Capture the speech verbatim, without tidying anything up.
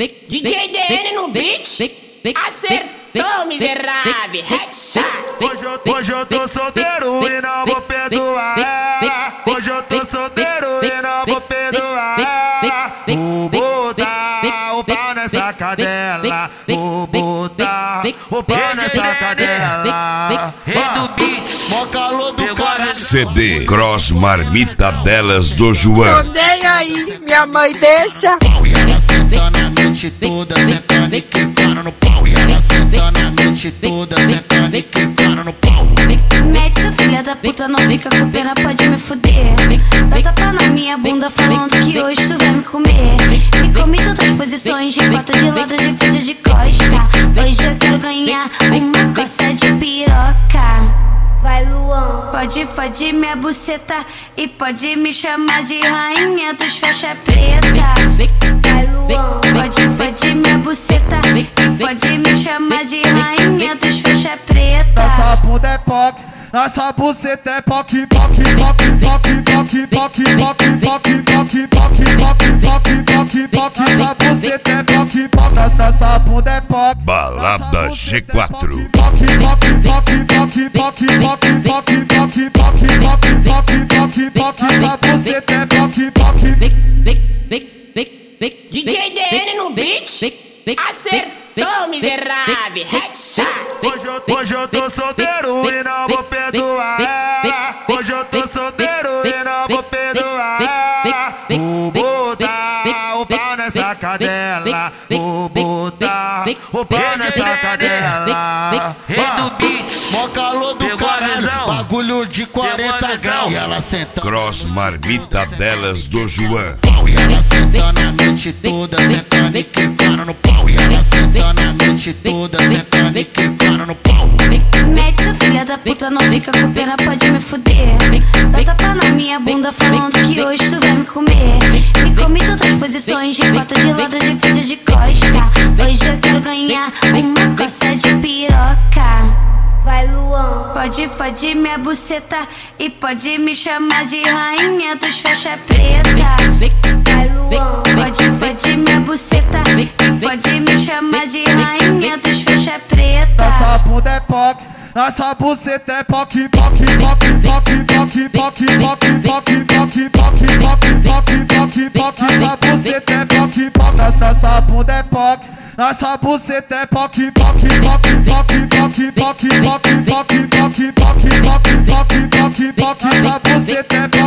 D J D N no beat, acertou, miserável, headshot. Hoje eu, hoje eu tô solteiro e não vou perdoar ela. Hoje eu tô solteiro e não vou perdoar ela. Vou botar o pau nessa cadela. Vou botar o pau nessa cadela. Rei do beat, mó calor do cara. C D Cross Marmita Belas do João. Tô nem aí, minha mãe deixa. E ela sentando a noite toda, sentando e quicando no pau. E ela sentando a noite toda, sentando e quicando no pau. Mete essa filha da puta, não fica com pena, pode me fuder. Dá tapa na minha bunda falando que hoje tu vai me comer. Me come todas as posições, de quatro, de lado, de frente, de costa. Hoje eu quero ganhar uma coça de piroca. Vai, Luan. Pode foder minha buceta e pode me chamar de rainha dos faixa preta. Vai, Luan. Pode foder minha buceta e pode me chamar de rainha dos faixa preta. Nossa bunda é poc, nossa buceta é poc, poc, poc, poc, poc, poc, poc, poc, poc, poc, poc, poc, poc, poc. Nossa buceta é poc, poc, nossa bunda é poc. Balada G quatro. Poc, poc, poc, poc, poc, poc, poc, poc, poc, poc, poc, poc, poc. Nossa buceta é poc, poc. D J D N no beat, acertou, miserável, headshot. Hoje eu, hoje eu tô solteiro e não vou perdoar ela. Hoje eu tô solteiro e não vou perdoar ela. Vou botar o pau nessa cadela. Vou botar o pau nessa cadela. Rei do beat, Mó calor do caralho, bagulho de quarenta graus. E ela sentando Cross Marmita Belas do João. e ela sentando a noite toda, sentando e quicando no pau. E ela sentando a noite toda, sentando e quicando no pau. Mete essa filha da puta, não fica com pena, pode me fuder. Dá tapa na minha bunda falando que hoje tu vai me comer. Me come todas as posições, de quatro, de lado, de frente, de costa. Hoje eu quero ganhar uma coça de piroca. Vai, Luan. Pode foder minha buceta e pode me chamar de rainha dos faixa preta. Vai, Luan. Pode foder minha buceta e pode me chamar de rainha dos faixa preta. nossa bunda é poc, nossa buceta é poc, poc, poc, poc, poc, poc, poc, poc, poc, poc, poc, poc, poc, poc. Nossa buceta é poc, poc, nossa bunda é poc, nossa buceta é poc, poc, poc, poc, poc, poc, poc, poc, poc, poc, poc, poc, poc. Nossa buceta é poc.